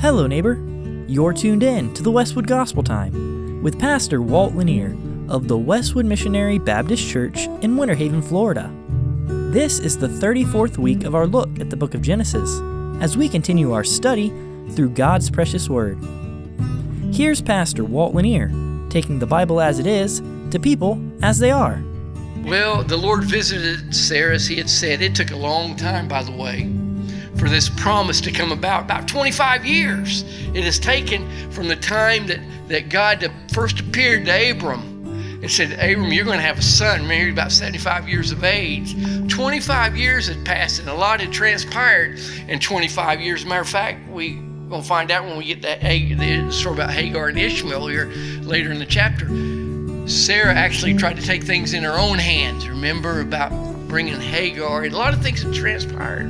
Hello, neighbor. You're tuned in to the Westwood Gospel Time with Pastor Walt Lanier of the Westwood Missionary Baptist Church in Winter Haven, Florida. This is the 34th week of our look at the book of Genesis as we continue our study through God's precious Word. Here's Pastor Walt Lanier taking the Bible as it is to people as they are. Well, the Lord visited Sarah, as he had said. It took a long time, by the way, for this promise to come about 25 years. It has taken from the time that God first appeared to Abram and said, Abram, you're going to have a son. Remember, he was about 75 years of age. 25 years had passed, and a lot had transpired in 25 years. As a matter of fact, we're going to find out when we get the story about Hagar and Ishmael here later in the chapter. Sarah actually tried to take things in her own hands. Remember about bringing Hagar, and a lot of things had transpired.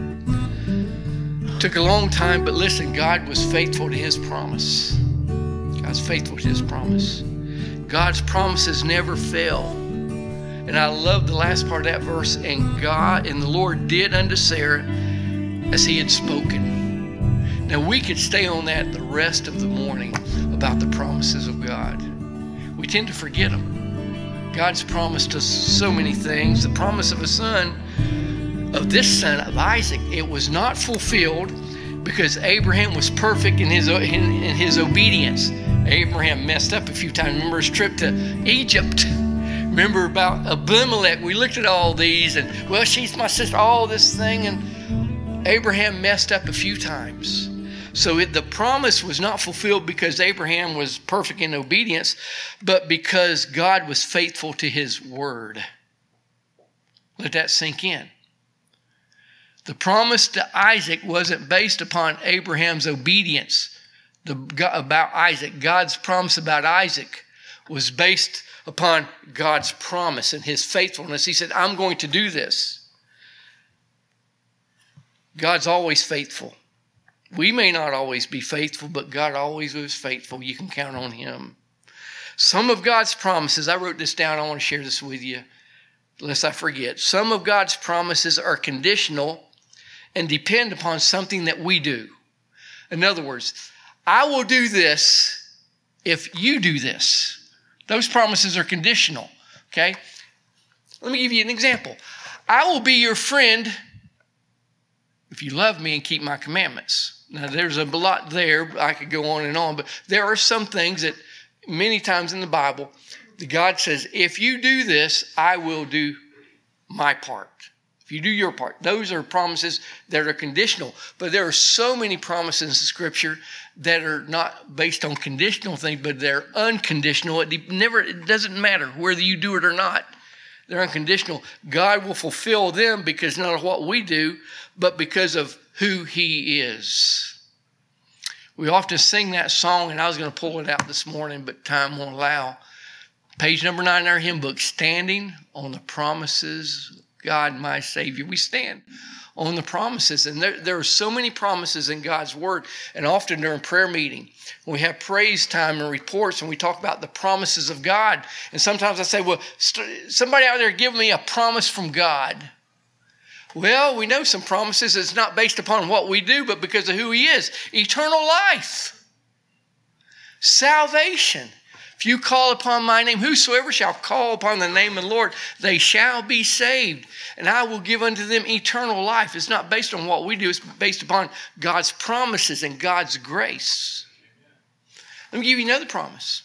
Took a long time, but listen, God was faithful to his promise. God's faithful to his promise. God's promises never fail. And I love the last part of that verse, and the Lord did unto Sarah as he had spoken. Now we could stay on that the rest of the morning about the promises of God. We tend to forget them. God's promised us so many things. The promise of this son of Isaac, it was not fulfilled because Abraham was perfect in his obedience. Abraham messed up a few times. Remember his trip to Egypt. Remember about Abimelech. We looked at all these and, well, she's my sister, all this thing. And Abraham messed up a few times. So the promise was not fulfilled because Abraham was perfect in obedience, but because God was faithful to his word. Let that sink in. The promise to Isaac wasn't based upon Abraham's obedience about Isaac. God's promise about Isaac was based upon God's promise and his faithfulness. He said, I'm going to do this. God's always faithful. We may not always be faithful, but God always is faithful. You can count on him. Some of God's promises, I wrote this down, I want to share this with you, lest I forget. Some of God's promises are conditional and depend upon something that we do. In other words, I will do this if you do this. Those promises are conditional, okay? Let me give you an example. I will be your friend if you love me and keep my commandments. Now, there's a lot there. I could go on and on, but there are some things that many times in the Bible, God says, if you do this, I will do my part. If you do your part. Those are promises that are conditional. But there are so many promises in Scripture that are not based on conditional things, but they're unconditional. It doesn't matter whether you do it or not. They're unconditional. God will fulfill them because not of what we do, but because of who he is. We often sing that song, and I was going to pull it out this morning, but time won't allow. Page number 9 in our hymn book, Standing on the Promises of God, my Savior. We stand on the promises, and there are so many promises in God's Word, and often during prayer meeting, when we have praise time and reports, and we talk about the promises of God, and sometimes I say, well, somebody out there give me a promise from God. Well, we know some promises. It's not based upon what we do, but because of who he is. Eternal life. Salvation. If you call upon my name, whosoever shall call upon the name of the Lord, they shall be saved. And I will give unto them eternal life. It's not based on what we do. It's based upon God's promises and God's grace. Let me give you another promise.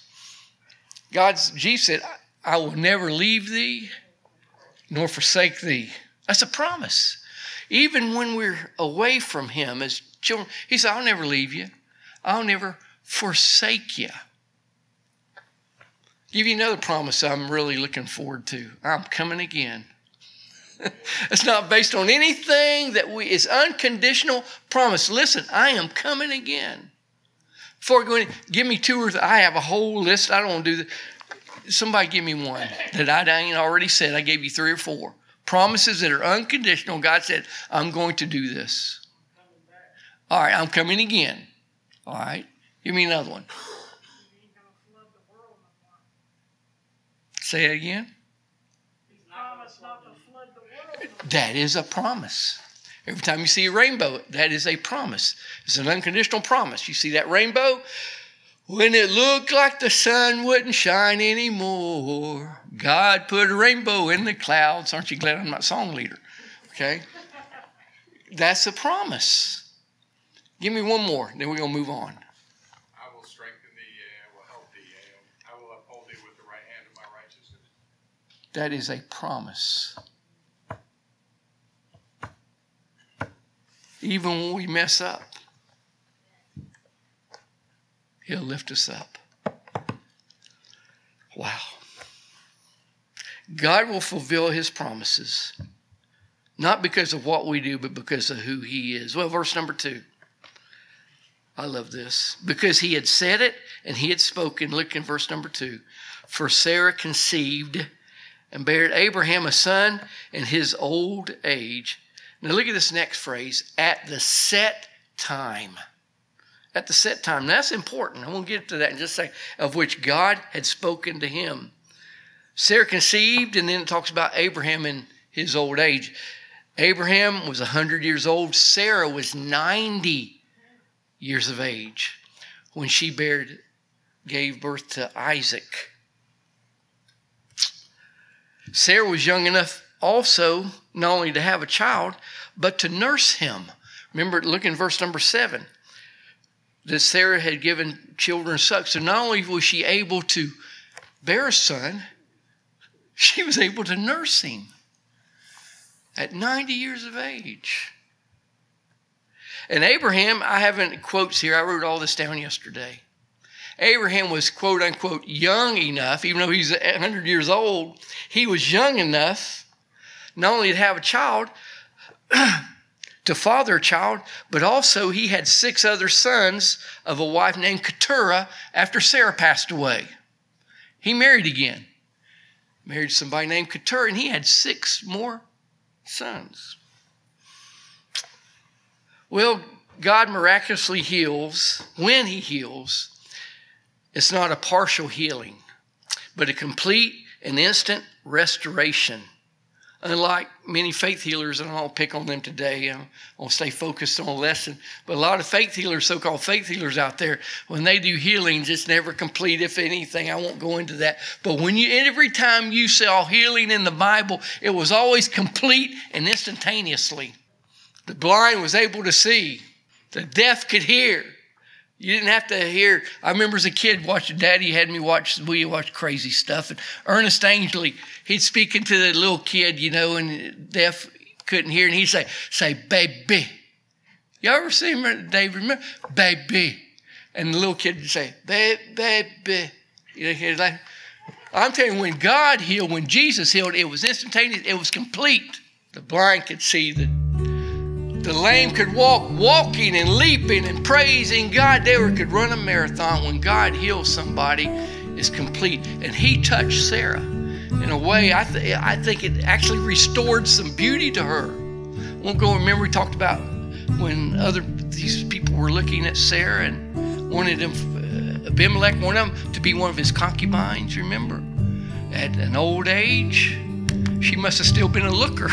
Jesus said, I will never leave thee nor forsake thee. That's a promise. Even when we're away from him as children, he said, I'll never leave you. I'll never forsake you. Give you another promise I'm really looking forward to. I'm coming again. It's not based on anything it's unconditional promise. Listen, I am coming again. Before going, give me 2 or 3. I have a whole list. I don't want to do that. Somebody give me one that I ain't already said. I gave you 3 or 4. Promises that are unconditional. God said, I'm going to do this. All right, I'm coming again. All right, give me another one. Say it again. He's promised not to flood the world. That is a promise. Every time you see a rainbow, that is a promise. It's an unconditional promise. You see that rainbow? When it looked like the sun wouldn't shine anymore, God put a rainbow in the clouds. Aren't you glad I'm not song leader? Okay? That's a promise. Give me one more, then we're going to move on. I will strengthen thee, I will help thee, I will uphold thee with the right hand of my righteousness. That is a promise. Even when we mess up, He'll lift us up. Wow. God will fulfill His promises, not because of what we do, but because of who He is. Well, verse number 2. I love this. Because He had said it and He had spoken. Look in verse number 2. For Sarah conceived and bare Abraham a son in his old age. Now look at this next phrase. At the set time. At the set time. Now, that's important. I won't get to that in just a second. Of which God had spoken to him. Sarah conceived, and then it talks about Abraham in his old age. Abraham was 100 years old. Sarah was 90 years of age when she gave birth to Isaac. Sarah was young enough also not only to have a child, but to nurse him. Remember, look in verse number 7. That Sarah had given children suck. So not only was she able to bear a son, she was able to nurse him at 90 years of age. And Abraham, I haven't quotes here. I wrote all this down yesterday. Abraham was, quote unquote, young enough, even though he's 100 years old, he was young enough not only to have a child, to father a child, but also he had 6 other sons of a wife named Keturah after Sarah passed away. He married again. Married somebody named Keturah, and he had 6 more sons. Well, God miraculously heals. When He heals, it's not a partial healing, but a complete and instant restoration. Unlike many faith healers, and I'll pick on them today, I'll stay focused on a lesson, but a lot of faith healers, so-called faith healers out there, when they do healings, it's never complete, if anything. I won't go into that. But every time you saw healing in the Bible, it was always complete and instantaneously. The blind was able to see. The deaf could hear. You didn't have to hear. I remember as a kid watching, Daddy had me watch crazy stuff. And Ernest Angley, he'd speak into the little kid, and deaf couldn't hear. And he'd say, baby. You ever see him, Dave? Remember? Baby. And the little kid would say, baby. I'm telling you, when God healed, when Jesus healed, it was instantaneous. It was complete. The blind could see, the lame could walk, walking and leaping and praising God. They could run a marathon. When God heals somebody, it's complete. And He touched Sarah in a way, I think it actually restored some beauty to her. Remember we talked about when these people were looking at Sarah and wanted Abimelech wanted him to be one of his concubines, remember? At an old age, she must have still been a looker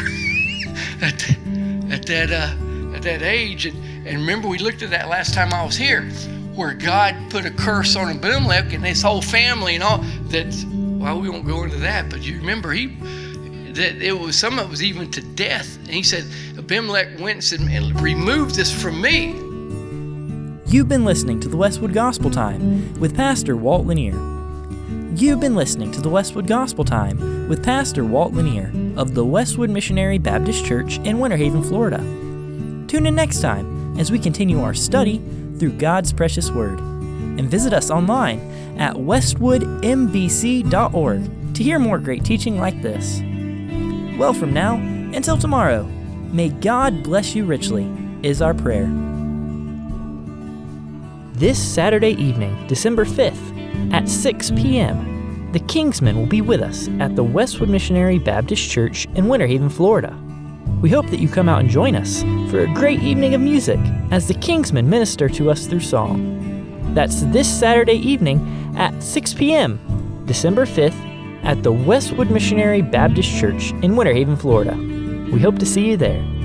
at that age. And remember, we looked at that last time I was here, where God put a curse on Abimelech and his whole family and all that. Well, we won't go into that, but you remember some of it was even to death. And he said, Abimelech went and said, remove this from me. You've been listening to the Westwood Gospel Time with Pastor Walt Lanier. You've been listening to the Westwood Gospel Time with Pastor Walt Lanier of the Westwood Missionary Baptist Church in Winter Haven, Florida. Tune in next time as we continue our study through God's precious Word. And visit us online at westwoodmbc.org to hear more great teaching like this. Well, from now until tomorrow, may God bless you richly, is our prayer. This Saturday evening, December 5th, at 6 p.m., the Kingsmen will be with us at the Westwood Missionary Baptist Church in Winter Haven, Florida. We hope that you come out and join us for a great evening of music as the Kingsmen minister to us through song. That's this Saturday evening at 6 p.m., December 5th, at the Westwood Missionary Baptist Church in Winter Haven, Florida. We hope to see you there.